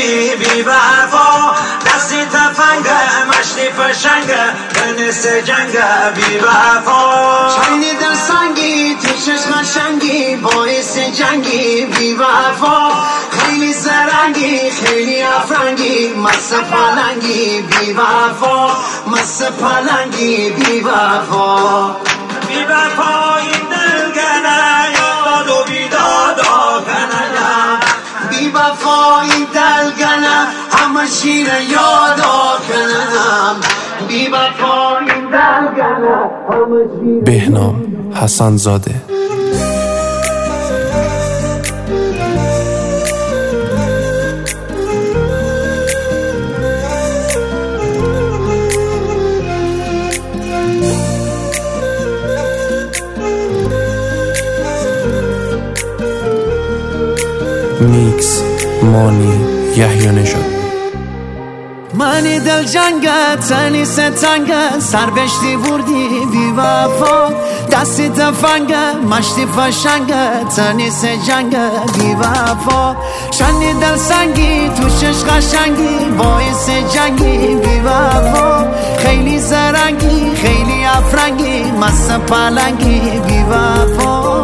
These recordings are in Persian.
جنگی بی وفا، دستی تفنگه مشتی فشنگه بنس جنگه بی وفا. چینی در سنگی تو چشم شنگی باعث جنگی بی وفا، خیلی زرنگی خیلی افرنگی مست پلنگی بی وفا، مست پلنگی بی وفا. بی وفا این دلگنه یاد و بیدادا کنه، بی وفا این دلگنه همه شیر یادا کنم، بی وفا این دلگنه همه شیر. بهنام حسن زاده. میکس مانی یحیی نژاد. منی دل جنگت تنی ستنگت سربشتی بردی بی وفا، دستی تفنگت مشتی فشنگت تنی سجنگت بی وفا. شنی دل سنگی تو شش قشنگی باعث جنگی بی وفا، خیلی زرنگی خیلی افرنگی مست پلنگی بی وفا.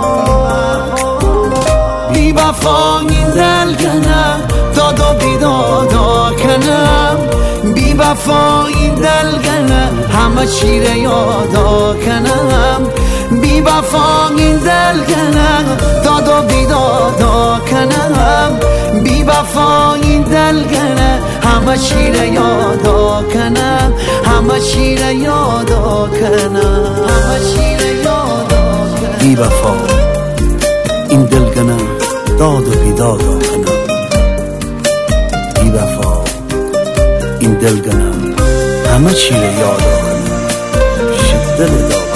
بی وفا این دلگنم داد و بیدادا کنم، بی وفا این دلگنم همه چیره یادا کنم، بی وفا این دلگنم داد و بیدادا کنم، بی وفا این دلگنم همه چیره یادا کنم، همه چیره یادا کنم، همه چیره یادا کنم. بی وفا این دلگنم داد و بیدادا کنم، بی وفا این دلگنم همه چی رو یادا کنم، شدل داغم.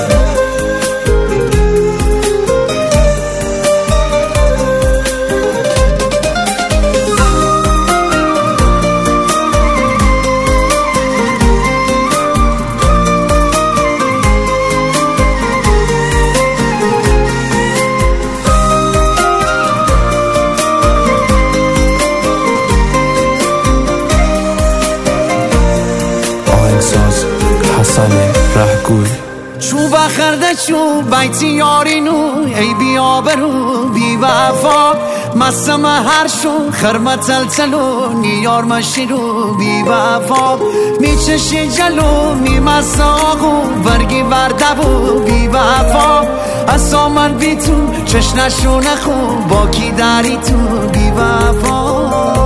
حسن رهگوی. چوب خرده چوب بیتی یارینو ای بی آبرو بی وفا، مستم هر شو خرمت تلتلو نیار مشیرو بی وفا، میچشی جلو میمست آقو برگی وردبو بی وفا، اصلا من بی تو چشنشو نخو با کی داری تو بی وفا.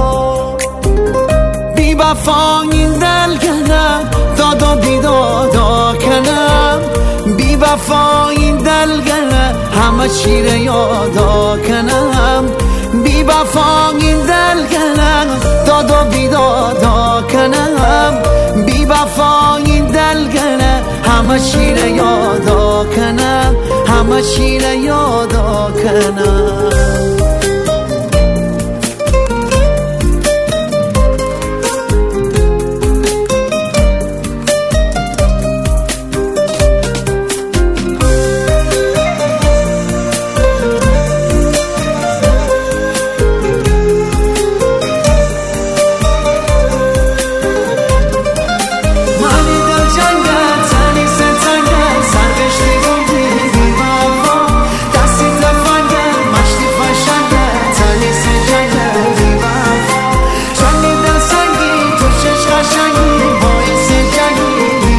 بی وفا این دلگنم داد و بیدادا کنم، بی وفا این دلگنم همه چیره یادا کنم، بی وفا این دلگنم داد و بیدادا کنم، بی وفا این دلگنم همه چیره یادا کنم، همه چیره یادا کنم.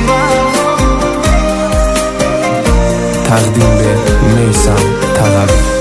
تقدیم به میثم تقوی.